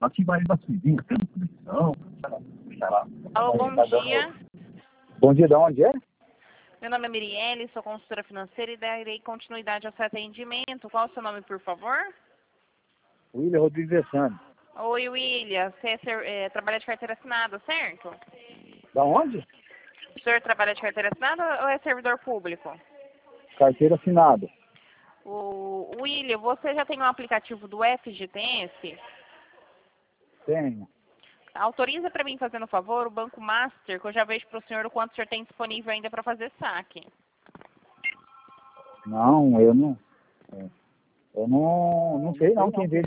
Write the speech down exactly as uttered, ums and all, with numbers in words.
Aqui vai da Suizinha, tem televisão. Alô, bom dia. Bom dia, de onde é? Meu nome é Mirielle, sou consultora financeira e darei continuidade ao seu atendimento. Qual o seu nome, por favor? William Rodrigues Alessandro. Oi, William. Você é, ser- é, trabalha de carteira assinada, certo? Da onde? O senhor trabalha de carteira assinada ou é servidor público? Carteira assinada. O William, você já tem um aplicativo do F G T S? Tenho. Autoriza para mim, fazendo favor, o Banco Master, que eu já vejo para o senhor o quanto o senhor tem disponível ainda para fazer saque. Não, eu não. Eu não, não sei não quem veio